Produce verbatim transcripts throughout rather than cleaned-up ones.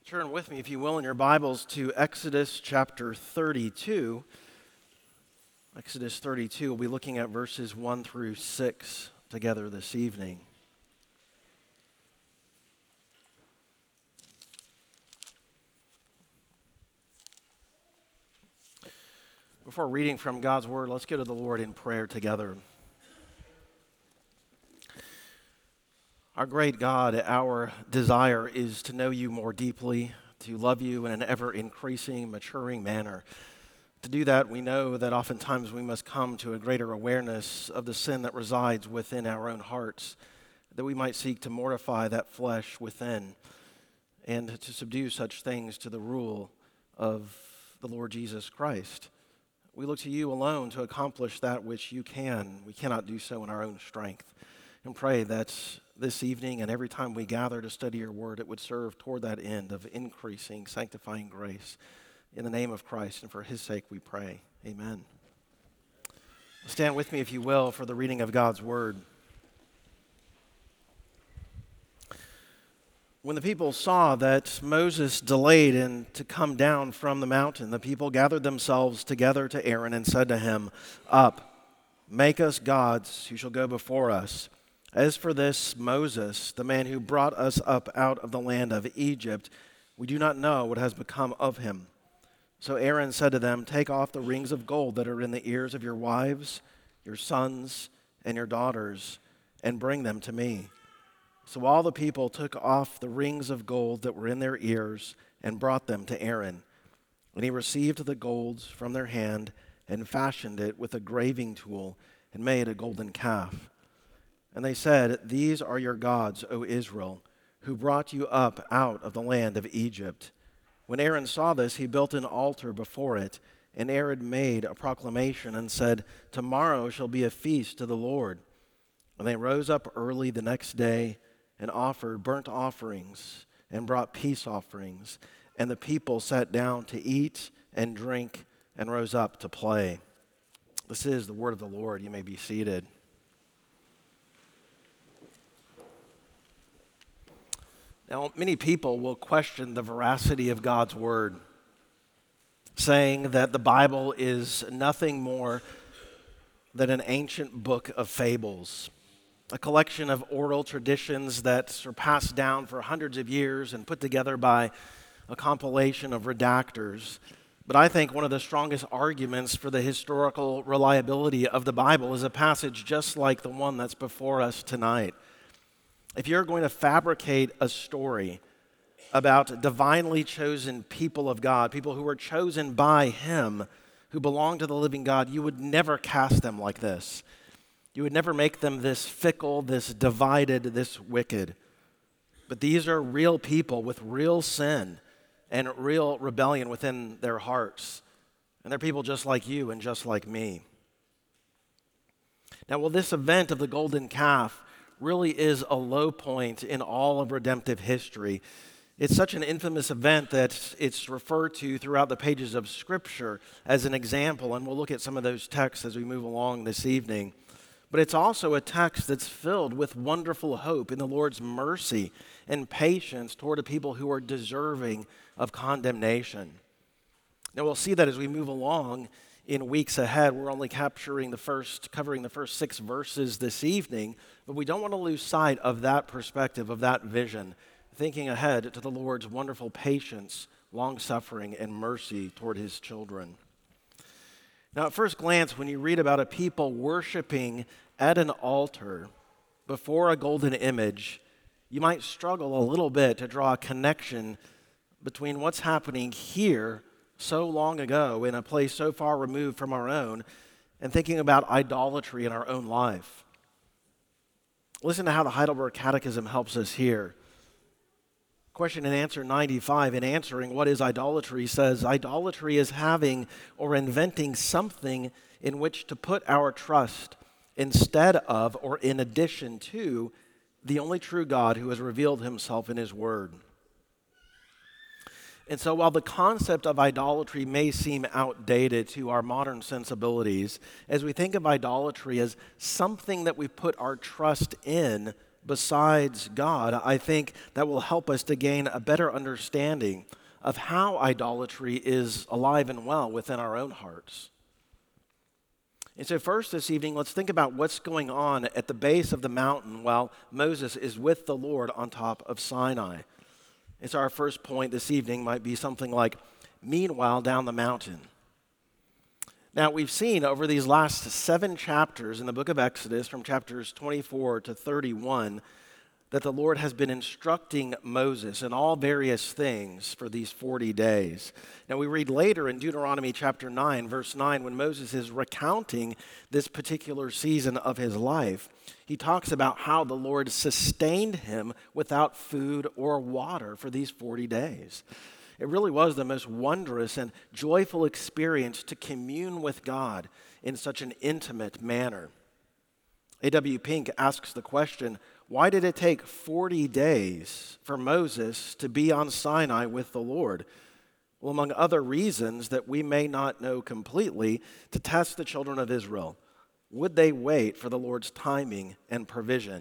Turn with me, if you will, in your Bibles to Exodus chapter thirty-two. Exodus thirty-two, we'll be looking at verses one through six together this evening. Before reading from God's Word, let's go to the Lord in prayer together. Our great God, our desire is to know you more deeply, to love you in an ever-increasing, maturing manner. To do that, we know that oftentimes we must come to a greater awareness of the sin that resides within our own hearts, that we might seek to mortify that flesh within and to subdue such things to the rule of the Lord Jesus Christ. We look to you alone to accomplish that which you can. We cannot do so in our own strength. And pray that this evening and every time we gather to study your word, it would serve toward that end of increasing, sanctifying grace. In the name of Christ and for his sake we pray. Amen. Stand with me, if you will, for the reading of God's word. When the people saw that Moses delayed in to come down from the mountain, the people gathered themselves together to Aaron and said to him, "Up, make us gods who shall go before us. As for this Moses, the man who brought us up out of the land of Egypt, we do not know what has become of him." So Aaron said to them, "Take off the rings of gold that are in the ears of your wives, your sons, and your daughters, and bring them to me." So all the people took off the rings of gold that were in their ears and brought them to Aaron. And he received the gold from their hand and fashioned it with a graving tool and made a golden calf. And they said, "These are your gods, O Israel, who brought you up out of the land of Egypt." When Aaron saw this, he built an altar before it, and Aaron made a proclamation and said, "Tomorrow shall be a feast to the Lord." And they rose up early the next day and offered burnt offerings and brought peace offerings. And the people sat down to eat and drink and rose up to play. This is the word of the Lord. You may be seated. Now, many people will question the veracity of God's word, saying that the Bible is nothing more than an ancient book of fables, a collection of oral traditions that are passed down for hundreds of years and put together by a compilation of redactors. But I think one of the strongest arguments for the historical reliability of the Bible is a passage just like the one that's before us tonight. If you're going to fabricate a story about divinely chosen people of God, people who were chosen by him, who belong to the living God, you would never cast them like this. You would never make them this fickle, this divided, this wicked. But these are real people with real sin and real rebellion within their hearts. And they're people just like you and just like me. Now, well, this event of the golden calf really is a low point in all of redemptive history. It's such an infamous event that it's referred to throughout the pages of Scripture as an example, and we'll look at some of those texts as we move along this evening. But it's also a text that's filled with wonderful hope in the Lord's mercy and patience toward a people who are deserving of condemnation. Now we'll see that as we move along in weeks ahead. We're only capturing the first, covering the first six verses this evening, but we don't want to lose sight of that perspective, of that vision, thinking ahead to the Lord's wonderful patience, long-suffering, and mercy toward his children. Now, at first glance, when you read about a people worshiping at an altar before a golden image, you might struggle a little bit to draw a connection between what's happening here so long ago in a place so far removed from our own and thinking about idolatry in our own life. Listen to how the Heidelberg Catechism helps us here. Question and answer ninety-five, in answering what is idolatry, says, "Idolatry is having or inventing something in which to put our trust instead of or in addition to the only true God who has revealed himself in his word." And so while the concept of idolatry may seem outdated to our modern sensibilities, as we think of idolatry as something that we put our trust in besides God, I think that will help us to gain a better understanding of how idolatry is alive and well within our own hearts. And so first this evening, let's think about what's going on at the base of the mountain while Moses is with the Lord on top of Sinai. And so our first point this evening might be something like, meanwhile down the mountain. Now, we've seen over these last seven chapters in the book of Exodus, from chapters twenty-four to thirty-one, that the Lord has been instructing Moses in all various things for these forty days. Now, we read later in Deuteronomy chapter nine, verse nine, when Moses is recounting this particular season of his life, he talks about how the Lord sustained him without food or water for these forty days. It really was the most wondrous and joyful experience to commune with God in such an intimate manner. A W Pink asks the question, why did it take forty days for Moses to be on Sinai with the Lord? Well, among other reasons that we may not know completely, to test the children of Israel. Would they wait for the Lord's timing and provision?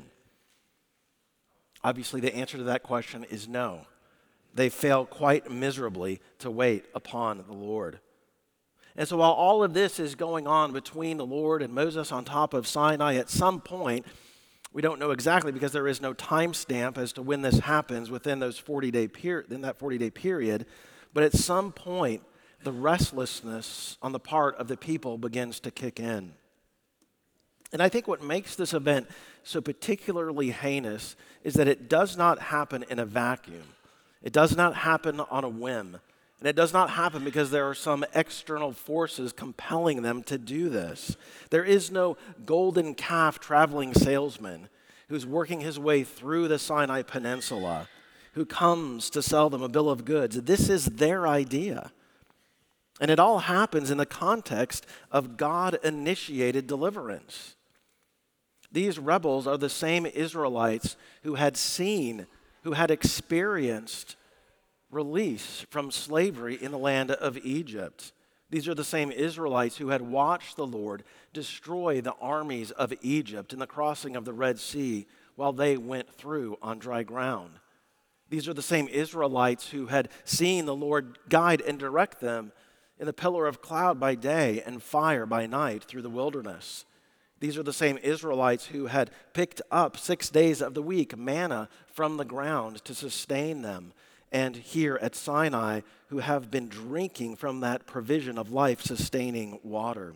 Obviously, the answer to that question is no. They fail quite miserably to wait upon the Lord. And so while all of this is going on between the Lord and Moses on top of Sinai, at some point, we don't know exactly because there is no time stamp as to when this happens within those forty-day period, in that forty-day period, but at some point, the restlessness on the part of the people begins to kick in. And I think what makes this event so particularly heinous is that it does not happen in a vacuum. It does not happen on a whim. And it does not happen because there are some external forces compelling them to do this. There is no golden calf traveling salesman who's working his way through the Sinai Peninsula, who comes to sell them a bill of goods. This is their idea. And it all happens in the context of God-initiated deliverance. These rebels are the same Israelites who had seen, who had experienced release from slavery in the land of Egypt. These are the same Israelites who had watched the Lord destroy the armies of Egypt in the crossing of the Red Sea while they went through on dry ground. These are the same Israelites who had seen the Lord guide and direct them in the pillar of cloud by day and fire by night through the wilderness. These are the same Israelites who had picked up six days of the week manna from the ground to sustain them, and here at Sinai, who have been drinking from that provision of life-sustaining water.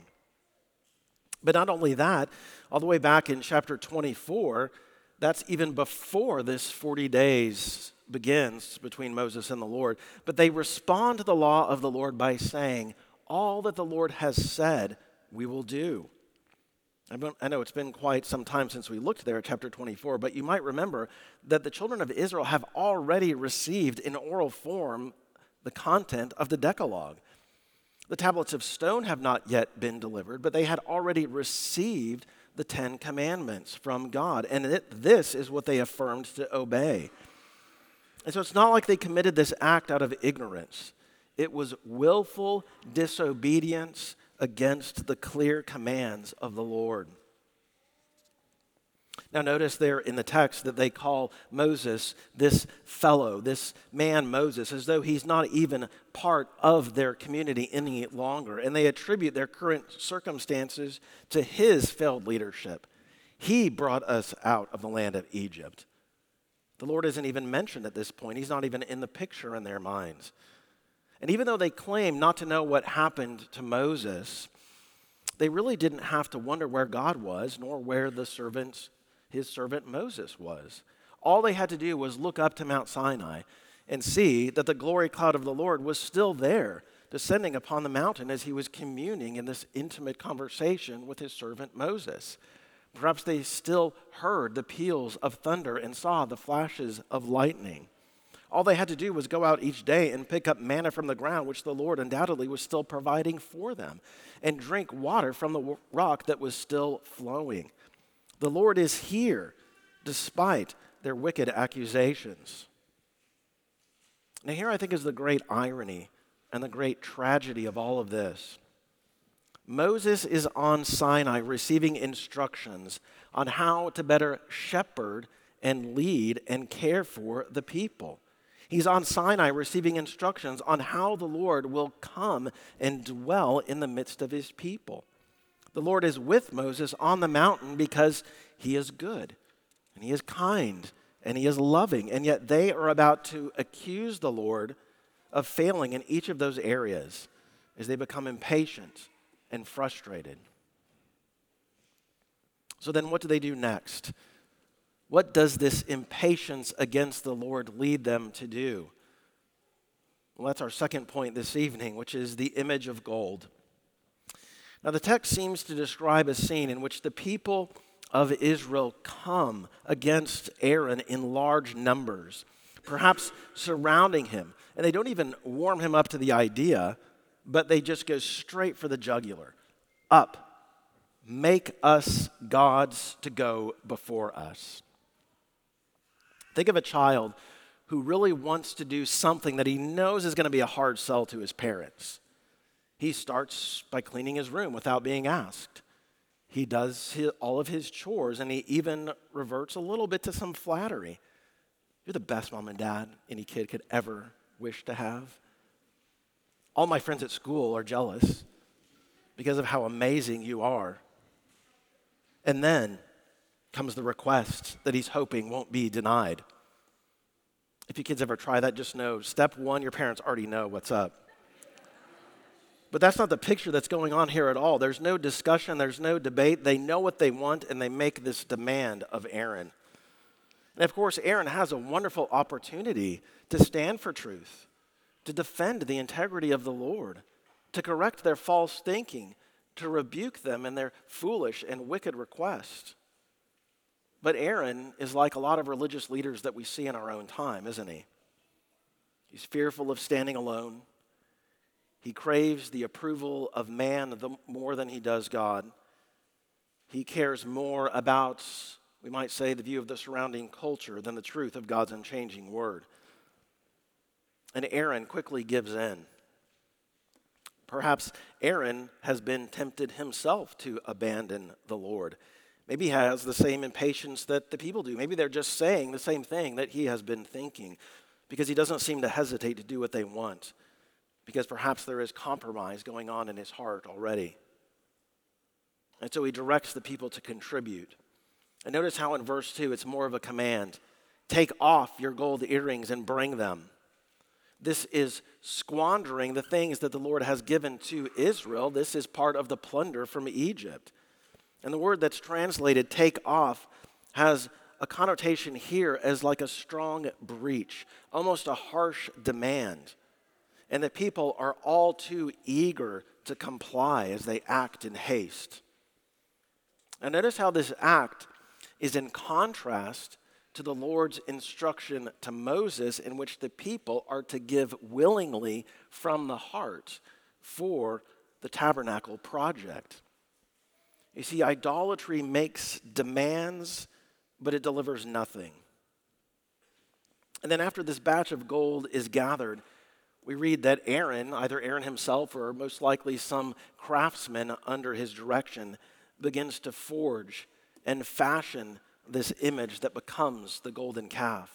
But not only that, all the way back in chapter twenty-four, that's even before this forty days begins between Moses and the Lord, but they respond to the law of the Lord by saying, all that the Lord has said, we will do. I know it's been quite some time since we looked there at chapter twenty-four, but you might remember that the children of Israel have already received in oral form the content of the Decalogue. The tablets of stone have not yet been delivered, but they had already received the Ten Commandments from God, and it, this is what they affirmed to obey. And so it's not like they committed this act out of ignorance. It was willful disobedience against the clear commands of the Lord. Now notice there in the text that they call Moses this fellow, this man Moses, as though he's not even part of their community any longer. And they attribute their current circumstances to his failed leadership. He brought us out of the land of Egypt. The Lord isn't even mentioned at this point. He's not even in the picture in their minds. And even though they claim not to know what happened to Moses, they really didn't have to wonder where God was, nor where the servant, his servant Moses was. All they had to do was look up to Mount Sinai and see that the glory cloud of the Lord was still there, descending upon the mountain as he was communing in this intimate conversation with his servant Moses. Perhaps they still heard the peals of thunder and saw the flashes of lightning. All they had to do was go out each day and pick up manna from the ground, which the Lord undoubtedly was still providing for them, and drink water from the rock that was still flowing. The Lord is here, despite their wicked accusations. Now here I think is the great irony and the great tragedy of all of this. Moses is on Sinai receiving instructions on how to better shepherd and lead and care for the people. He's on Sinai receiving instructions on how the Lord will come and dwell in the midst of his people. The Lord is with Moses on the mountain because he is good and he is kind and he is loving. And yet they are about to accuse the Lord of failing in each of those areas as they become impatient and frustrated. So then what do they do next? What does this impatience against the Lord lead them to do? Well, that's our second point this evening, which is the image of gold. Now, the text seems to describe a scene in which the people of Israel come against Aaron in large numbers, perhaps surrounding him. And they don't even warm him up to the idea, but they just go straight for the jugular. Up, make us gods to go before us. Think of a child who really wants to do something that he knows is going to be a hard sell to his parents. He starts by cleaning his room without being asked. He does his, all of his chores, and he even reverts a little bit to some flattery. You're the best mom and dad any kid could ever wish to have. All my friends at school are jealous because of how amazing you are. And then comes the request that he's hoping won't be denied. If you kids ever try that, just know, step one, your parents already know what's up. But that's not the picture that's going on here at all. There's no discussion, there's no debate. They know what they want, and they make this demand of Aaron. And of course, Aaron has a wonderful opportunity to stand for truth, to defend the integrity of the Lord, to correct their false thinking, to rebuke them in their foolish and wicked request. But Aaron is like a lot of religious leaders that we see in our own time, isn't he? He's fearful of standing alone. He craves the approval of man the, more than he does God. He cares more about, we might say, the view of the surrounding culture than the truth of God's unchanging word. And Aaron quickly gives in. Perhaps Aaron has been tempted himself to abandon the Lord. Maybe he has the same impatience that the people do. Maybe they're just saying the same thing that he has been thinking because he doesn't seem to hesitate to do what they want, because perhaps there is compromise going on in his heart already. And so he directs the people to contribute. And notice how in verse two it's more of a command. Take off your gold earrings and bring them. This is squandering the things that the Lord has given to Israel. This is part of the plunder from Egypt. And the word that's translated take off has a connotation here as like a strong breach, almost a harsh demand. And the people are all too eager to comply as they act in haste. And notice how this act is in contrast to the Lord's instruction to Moses, in which the people are to give willingly from the heart for the tabernacle project. You see, idolatry makes demands, but it delivers nothing. And then after this batch of gold is gathered, we read that Aaron, either Aaron himself or most likely some craftsman under his direction, begins to forge and fashion this image that becomes the golden calf.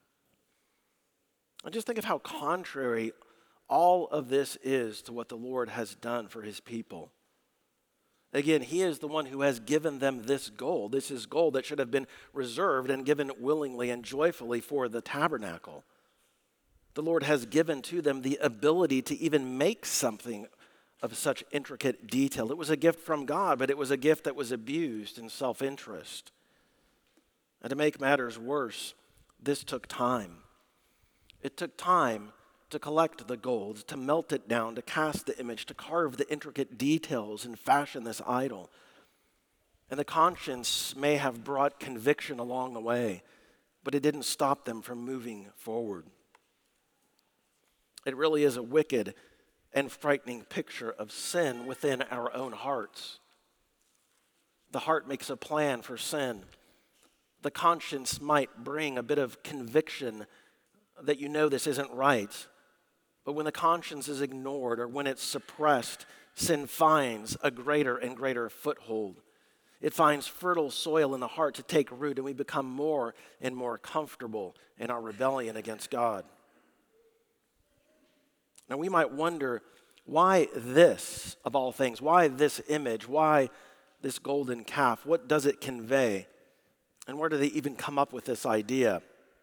And just think of how contrary all of this is to what the Lord has done for his people. Again, he is the one who has given them this gold. This is gold that should have been reserved and given willingly and joyfully for the tabernacle. The Lord has given to them the ability to even make something of such intricate detail. It was a gift from God, but it was a gift that was abused in self-interest. And to make matters worse, this took time. It took time to collect the gold, to melt it down, to cast the image, to carve the intricate details and fashion this idol. And the conscience may have brought conviction along the way, but it didn't stop them from moving forward. It really is a wicked and frightening picture of sin within our own hearts. The heart makes a plan for sin. The conscience might bring a bit of conviction that you know this isn't right. But when the conscience is ignored or when it's suppressed, sin finds a greater and greater foothold. It finds fertile soil in the heart to take root, and we become more and more comfortable in our rebellion against God. Now, we might wonder, why this, of all things? Why this image? Why this golden calf? What does it convey? And where do they even come up with this idea?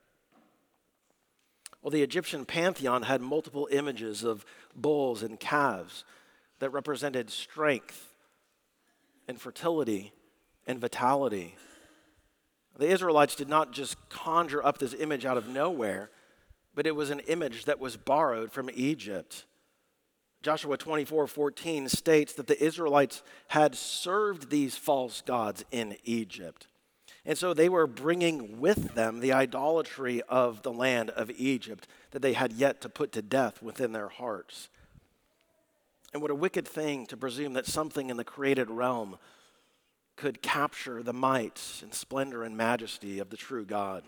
Well, the Egyptian pantheon had multiple images of bulls and calves that represented strength and fertility and vitality. The Israelites did not just conjure up this image out of nowhere, but it was an image that was borrowed from Egypt. Joshua twenty-four fourteen states that the Israelites had served these false gods in Egypt. And so they were bringing with them the idolatry of the land of Egypt that they had yet to put to death within their hearts. And what a wicked thing to presume that something in the created realm could capture the might and splendor and majesty of the true God.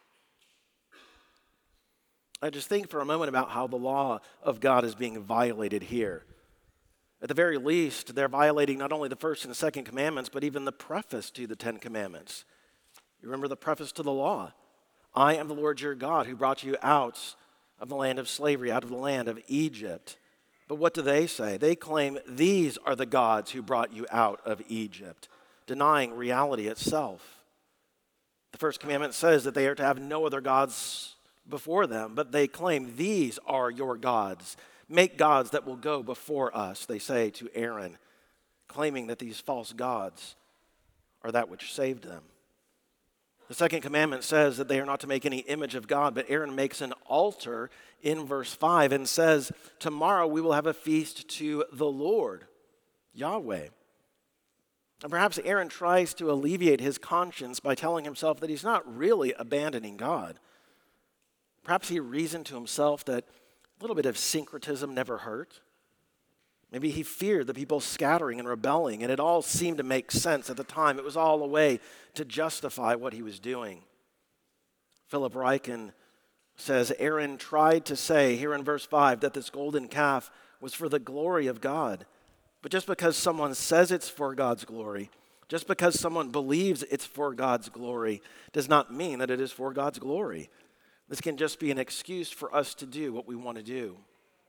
I just think for a moment about how the law of God is being violated here. At the very least, they're violating not only the first and second commandments, but even the preface to the Ten Commandments. You remember the preface to the law. I am the Lord your God who brought you out of the land of slavery, out of the land of Egypt. But what do they say? They claim these are the gods who brought you out of Egypt, denying reality itself. The first commandment says that they are to have no other gods before them, but they claim these are your gods. Make gods that will go before us, they say to Aaron, claiming that these false gods are that which saved them. The second commandment says that they are not to make any image of God, but Aaron makes an altar in verse five and says, tomorrow we will have a feast to the Lord, Yahweh. And perhaps Aaron tries to alleviate his conscience by telling himself that he's not really abandoning God. Perhaps he reasoned to himself that a little bit of syncretism never hurt. Maybe he feared the people scattering and rebelling, and it all seemed to make sense at the time. It was all a way to justify what he was doing. Philip Ryken says, Aaron tried to say here in verse five that this golden calf was for the glory of God. But just because someone says it's for God's glory, just because someone believes it's for God's glory, does not mean that it is for God's glory. This can just be an excuse for us to do what we want to do.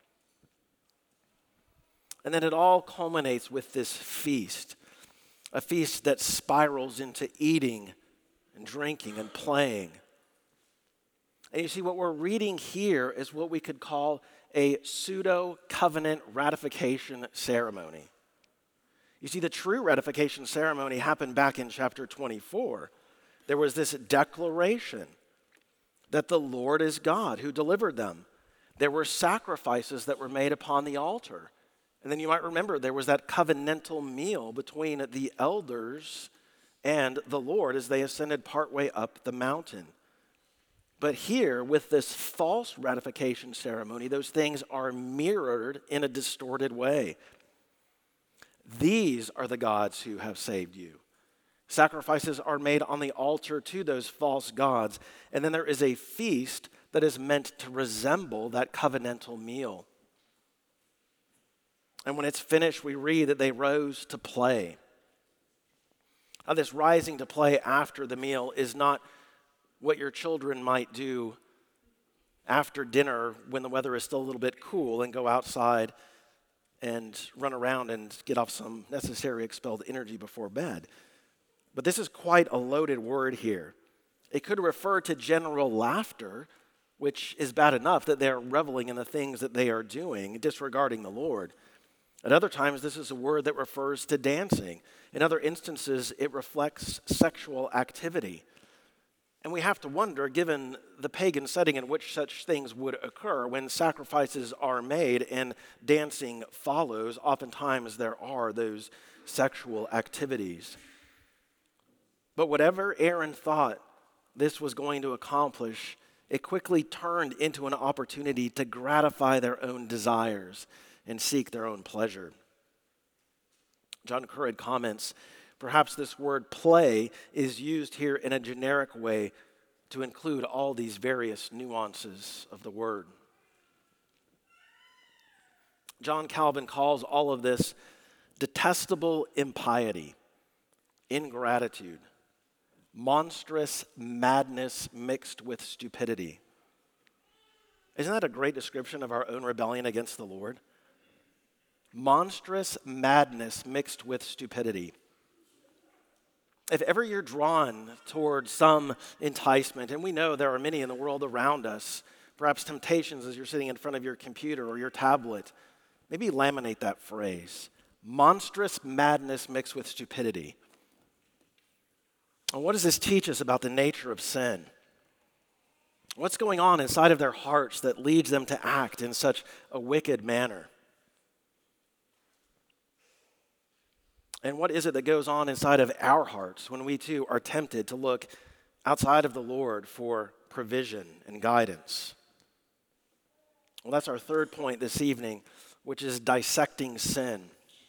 And then it all culminates with this feast, a feast that spirals into eating and drinking and playing. And you see, what we're reading here is what we could call a pseudo-covenant ratification ceremony. You see, the true ratification ceremony happened back in chapter twenty-four. There was this declaration that the Lord is God who delivered them. There were sacrifices that were made upon the altar. And then you might remember there was that covenantal meal between the elders and the Lord as they ascended partway up the mountain. But here, with this false ratification ceremony, those things are mirrored in a distorted way. These are the gods who have saved you. Sacrifices are made on the altar to those false gods, and then there is a feast that is meant to resemble that covenantal meal. And when it's finished, we read that they rose to play. Now, this rising to play after the meal is not what your children might do after dinner when the weather is still a little bit cool and go outside and run around and get off some necessary expelled energy before bed. But this is quite a loaded word here. It could refer to general laughter, which is bad enough that they're reveling in the things that they are doing, disregarding the Lord. At other times, this is a word that refers to dancing. In other instances, it reflects sexual activity. And we have to wonder, given the pagan setting in which such things would occur, when sacrifices are made and dancing follows, oftentimes there are those sexual activities. But whatever Aaron thought this was going to accomplish, it quickly turned into an opportunity to gratify their own desires and seek their own pleasure. John Currid comments, perhaps this word play is used here in a generic way to include all these various nuances of the word. John Calvin calls all of this detestable impiety. ingratitude, monstrous madness mixed with stupidity. Isn't that a great description of our own rebellion against the Lord? Monstrous madness mixed with stupidity. If ever you're drawn toward some enticement, and we know there are many in the world around us, perhaps temptations as you're sitting in front of your computer or your tablet, maybe laminate that phrase. Monstrous madness mixed with stupidity. And what does this teach us about the nature of sin? What's going on inside of their hearts that leads them to act in such a wicked manner? And what is it that goes on inside of our hearts when we too are tempted to look outside of the Lord for provision and guidance? Well, that's our third point this evening, which is dissecting sin.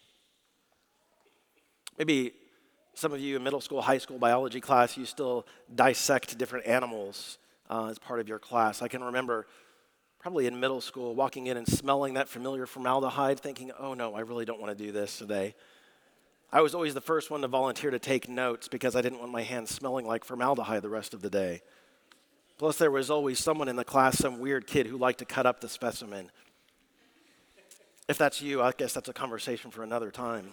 Maybe some of you in middle school, high school biology class, you still dissect different animals uh, as part of your class. I can remember probably in middle school walking in and smelling that familiar formaldehyde, thinking, oh no, I really don't want to do this today. I was always the first one to volunteer to take notes because I didn't want my hands smelling like formaldehyde the rest of the day. Plus, there was always someone in the class, some weird kid who liked to cut up the specimen. If that's you, I guess that's a conversation for another time.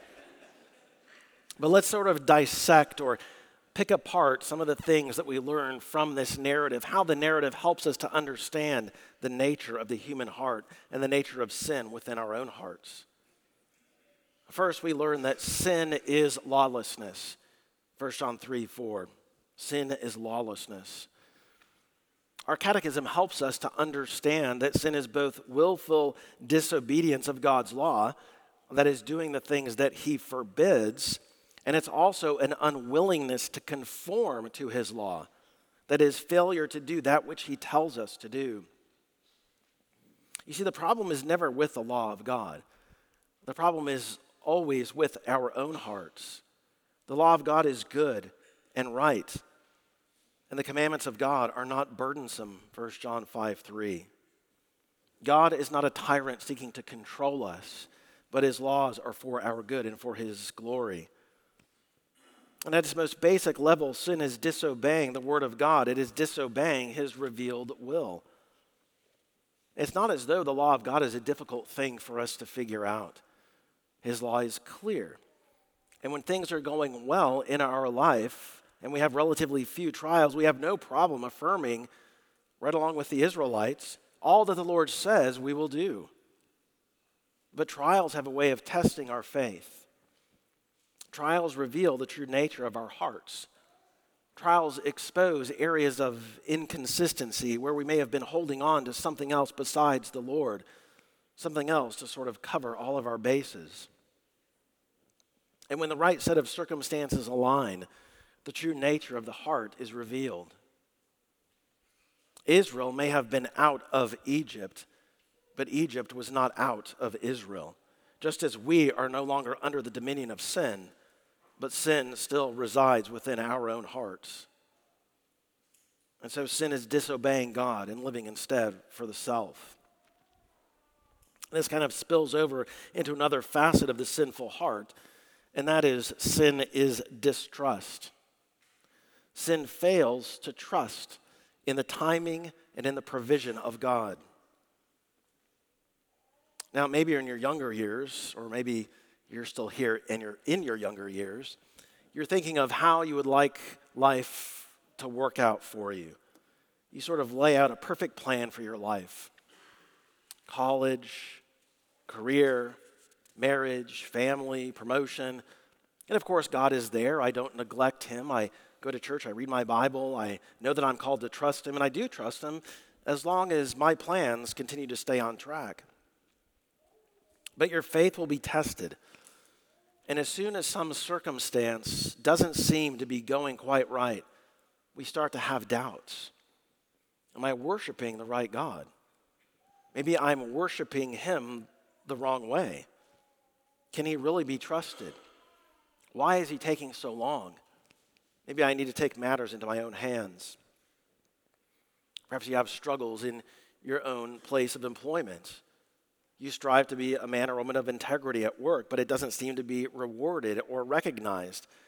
But let's sort of dissect or pick apart some of the things that we learn from this narrative, how the narrative helps us to understand the nature of the human heart and the nature of sin within our own hearts. First, we learn that sin is lawlessness. First John three four. Sin is lawlessness. Our catechism helps us to understand that sin is both willful disobedience of God's law, that is, doing the things that he forbids, and it's also an unwillingness to conform to his law, that is, failure to do that which he tells us to do. You see, the problem is never with the law of God. The problem is always with our own hearts. The law of God is good and right, and the commandments of God are not burdensome, First John five three. God is not a tyrant seeking to control us, but his laws are for our good and for his glory. And at its most basic level, sin is disobeying the word of God. It is disobeying his revealed will. It's not as though the law of God is a difficult thing for us to figure out. His law is clear. And when things are going well in our life, and we have relatively few trials, we have no problem affirming, right along with the Israelites, all that the Lord says we will do. But trials have a way of testing our faith. Trials reveal the true nature of our hearts. Trials expose areas of inconsistency where we may have been holding on to something else besides the Lord, something else to sort of cover all of our bases. And when the right set of circumstances align, the true nature of the heart is revealed. Israel may have been out of Egypt, but Egypt was not out of Israel. Just as we are no longer under the dominion of sin, but sin still resides within our own hearts. And so sin is disobeying God and living instead for the self. This kind of spills over into another facet of the sinful heart, and that is sin is distrust. Sin fails to trust in the timing and in the provision of God. Now, maybe you're in your younger years, or maybe you're still here and you're in your younger years, you're thinking of how you would like life to work out for you. You sort of lay out a perfect plan for your life. College, career, marriage, family, promotion. And of course, God is there. I don't neglect him. I go to church. I read my Bible. I know that I'm called to trust him, and I do trust him as long as my plans continue to stay on track. But your faith will be tested. And as soon as some circumstance doesn't seem to be going quite right, we start to have doubts. Am I worshiping the right God? Maybe I'm worshiping him the wrong way. Can he really be trusted? Why is he taking so long? Maybe I need to take matters into my own hands. Perhaps you have struggles in your own place of employment. You strive to be a man or woman of integrity at work, but it doesn't seem to be rewarded or recognized.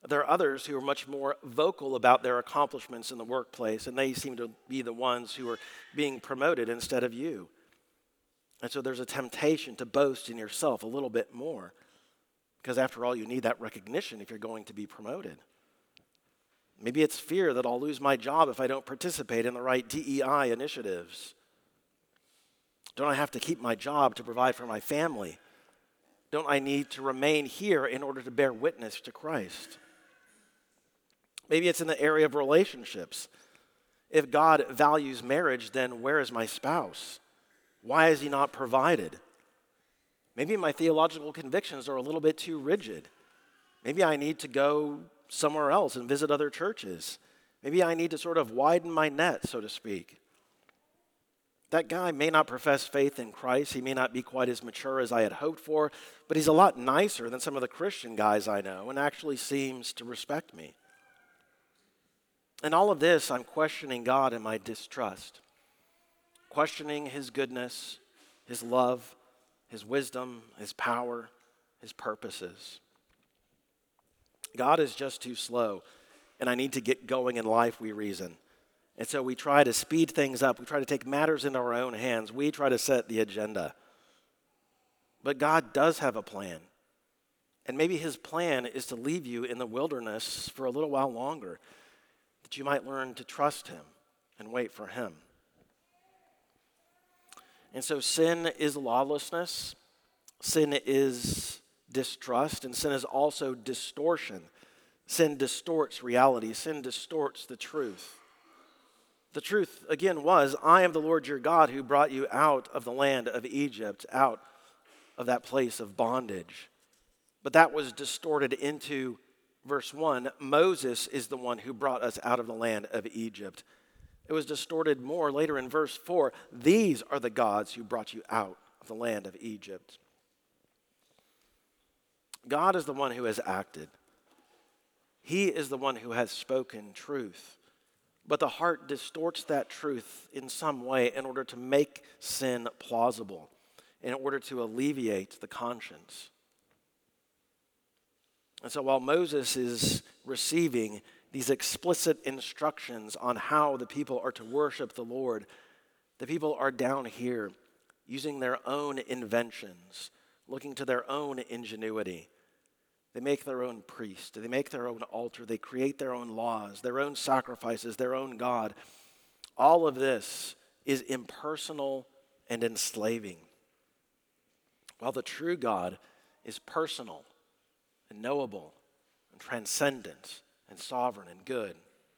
There are others who are much more vocal about their accomplishments in the workplace, and they seem to be the ones who are being promoted instead of you. And so there's a temptation to boast in yourself a little bit more, because after all, you need that recognition if you're going to be promoted. Maybe it's fear that I'll lose my job if I don't participate in the right D E I initiatives. Don't I have to keep my job to provide for my family? Don't I need to remain here in order to bear witness to Christ? Maybe it's in the area of relationships. If God values marriage, then where is my spouse? Why is he not provided? Maybe my theological convictions are a little bit too rigid. Maybe I need to go somewhere else and visit other churches. Maybe I need to sort of widen my net, so to speak. That guy may not profess faith in Christ. He may not be quite as mature as I had hoped for, but he's a lot nicer than some of the Christian guys I know and actually seems to respect me. In all of this, I'm questioning God in my distrust, questioning his goodness, his love, his wisdom, his power, his purposes. God is just too slow, and I need to get going in life, we reason. And so we try to speed things up. We try to take matters into our own hands. We try to set the agenda. But God does have a plan. And maybe his plan is to leave you in the wilderness for a little while longer, that you might learn to trust him and wait for him. And so sin is lawlessness. Sin is distrust. And sin is also distortion. Sin distorts reality. Sin distorts the truth. The truth, again, was, I am the Lord your God who brought you out of the land of Egypt, out of that place of bondage. But that was distorted into verse one. Moses is the one who brought us out of the land of Egypt. It was distorted more later in verse four. These are the gods who brought you out of the land of Egypt. God is the one who has acted. He is the one who has spoken truth. But the heart distorts that truth in some way in order to make sin plausible, in order to alleviate the conscience. And so while Moses is receiving these explicit instructions on how the people are to worship the Lord, the people are down here using their own inventions, looking to their own ingenuity. They make their own priest. They make their own altar. They create their own laws, their own sacrifices, their own God. All of this is impersonal and enslaving. While the true God is personal and knowable and transcendent and sovereign and good.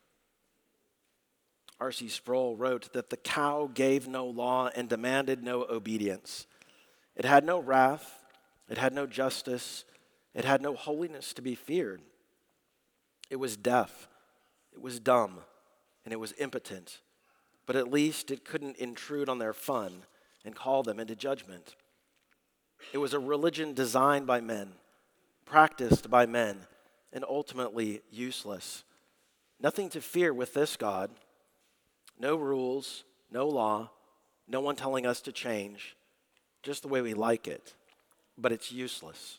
R C Sproul wrote that the cow gave no law and demanded no obedience. It had no wrath. It had no justice. It had no holiness to be feared. It was deaf, it was dumb, and it was impotent. But at least it couldn't intrude on their fun and call them into judgment. It was a religion designed by men, practiced by men, and ultimately useless. Nothing to fear with this God. No rules, no law, no one telling us to change, just the way we like it. But it's useless.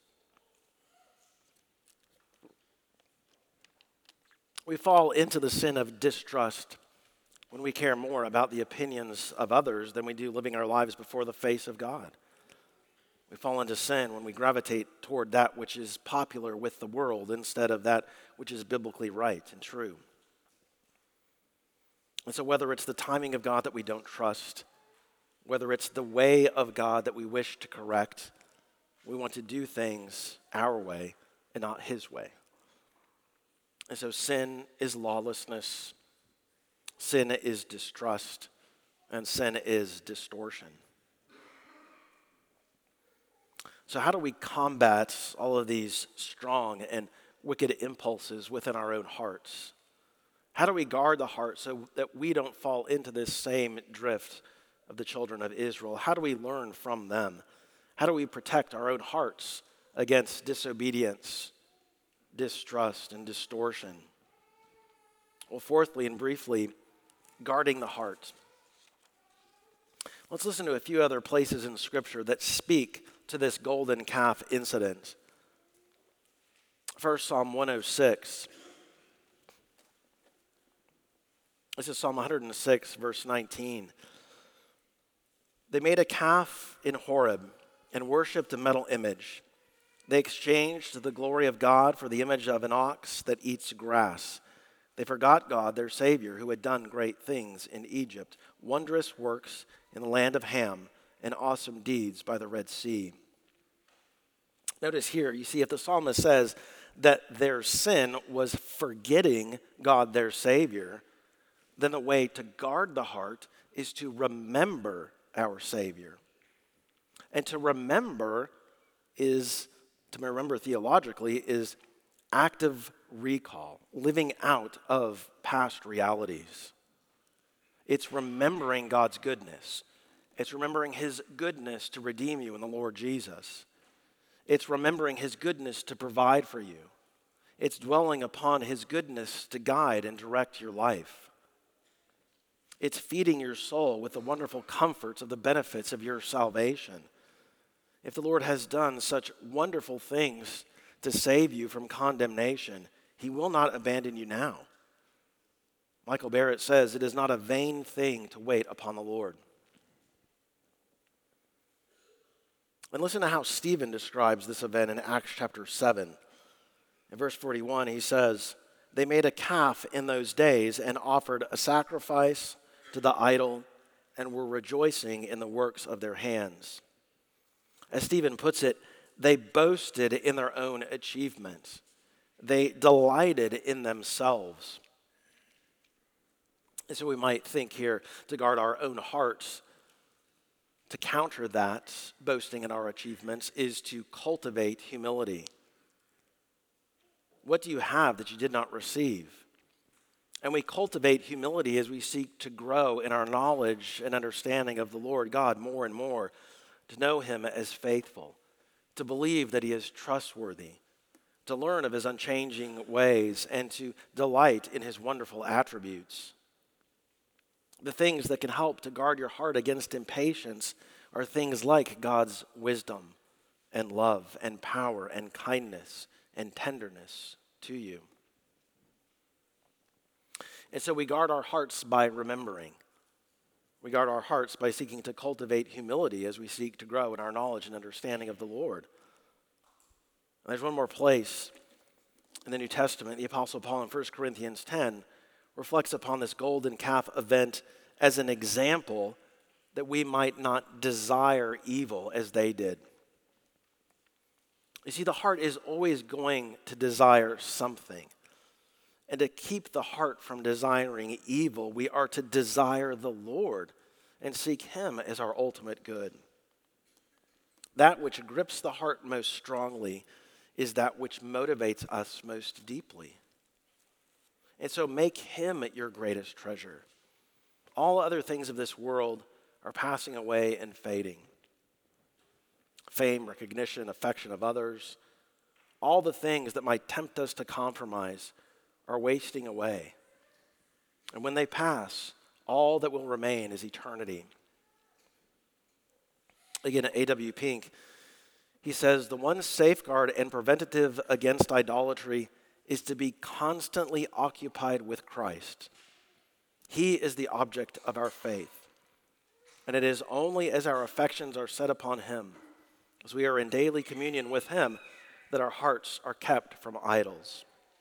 We fall into the sin of distrust when we care more about the opinions of others than we do living our lives before the face of God. We fall into sin when we gravitate toward that which is popular with the world instead of that which is biblically right and true. And so whether it's the timing of God that we don't trust, whether it's the way of God that we wish to correct, we want to do things our way and not his way. And so sin is lawlessness, sin is distrust, and sin is distortion. So how do we combat all of these strong and wicked impulses within our own hearts? How do we guard the heart so that we don't fall into this same drift of the children of Israel? How do we learn from them? How do we protect our own hearts against disobedience, distrust, and distortion? Well, fourthly and briefly, guarding the heart. Let's listen to a few other places in Scripture that speak to this golden calf incident. First, Psalm one oh six. This is Psalm one hundred six, verse nineteen. They made a calf in Horeb and worshipped a metal image. They exchanged the glory of God for the image of an ox that eats grass. They forgot God, their Savior, who had done great things in Egypt, wondrous works in the land of Ham, and awesome deeds by the Red Sea. Notice here, you see, if the psalmist says that their sin was forgetting God, their Savior, then the way to guard the heart is to remember our Savior. And to remember is, to remember theologically, is active recall, living out of past realities. It's remembering God's goodness. It's remembering his goodness to redeem you in the Lord Jesus. It's remembering his goodness to provide for you. It's dwelling upon his goodness to guide and direct your life. It's feeding your soul with the wonderful comforts of the benefits of your salvation. If the Lord has done such wonderful things to save you from condemnation, he will not abandon you now. Michael Barrett says, "It is not a vain thing to wait upon the Lord." And listen to how Stephen describes this event in Acts chapter seven. In verse forty-one, he says, "They made a calf in those days and offered a sacrifice to the idol and were rejoicing in the works of their hands." As Stephen puts it, they boasted in their own achievements. They delighted in themselves. And so we might think here to guard our own hearts, to counter that boasting in our achievements, is to cultivate humility. What do you have that you did not receive? And we cultivate humility as we seek to grow in our knowledge and understanding of the Lord God more and more, to know him as faithful, to believe that he is trustworthy, to learn of his unchanging ways, and to delight in his wonderful attributes. The things that can help to guard your heart against impatience are things like God's wisdom and love and power and kindness and tenderness to you. And so we guard our hearts by remembering. We guard our hearts by seeking to cultivate humility as we seek to grow in our knowledge and understanding of the Lord. And there's one more place in the New Testament. The Apostle Paul in First Corinthians ten reflects upon this golden calf event as an example that we might not desire evil as they did. You see, the heart is always going to desire something. And to keep the heart from desiring evil, we are to desire the Lord and seek him as our ultimate good. That which grips the heart most strongly is that which motivates us most deeply. And so make him your greatest treasure. All other things of this world are passing away and fading. Fame, recognition, affection of others, all the things that might tempt us to compromise are wasting away. And when they pass, all that will remain is eternity. Again, A W Pink, he says, "The one safeguard and preventative against idolatry is to be constantly occupied with Christ. He is the object of our faith. And it is only as our affections are set upon him, as we are in daily communion with him, that our hearts are kept from idols."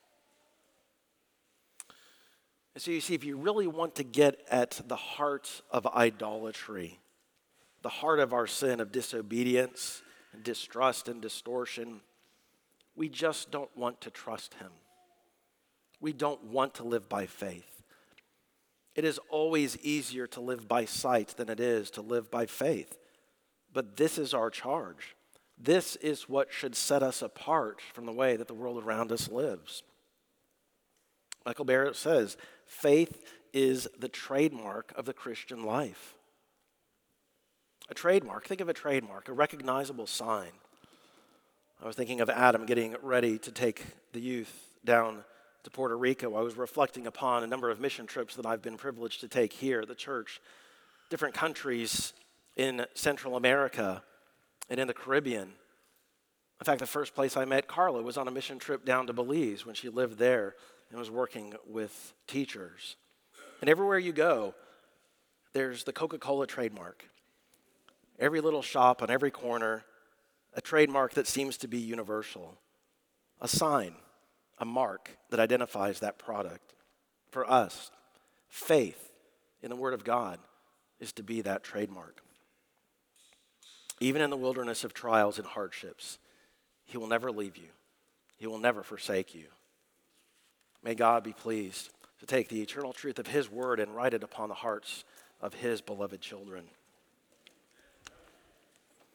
And so you see, if you really want to get at the heart of idolatry, the heart of our sin of disobedience and distrust and distortion, we just don't want to trust him. We don't want to live by faith. It is always easier to live by sight than it is to live by faith. But this is our charge. This is what should set us apart from the way that the world around us lives. Michael Barrett says, faith is the trademark of the Christian life. A trademark, think of a trademark, a recognizable sign. I was thinking of Adam getting ready to take the youth down to Puerto Rico. I was reflecting upon a number of mission trips that I've been privileged to take here at the church, different countries in Central America and in the Caribbean. In fact, the first place I met Carla was on a mission trip down to Belize when she lived there and was working with teachers. And everywhere you go, there's the Coca-Cola trademark. Every little shop on every corner, a trademark that seems to be universal. A sign, a mark that identifies that product. For us, faith in the Word of God is to be that trademark. Even in the wilderness of trials and hardships, He will never leave you. He will never forsake you. May God be pleased to take the eternal truth of His Word and write it upon the hearts of His beloved children.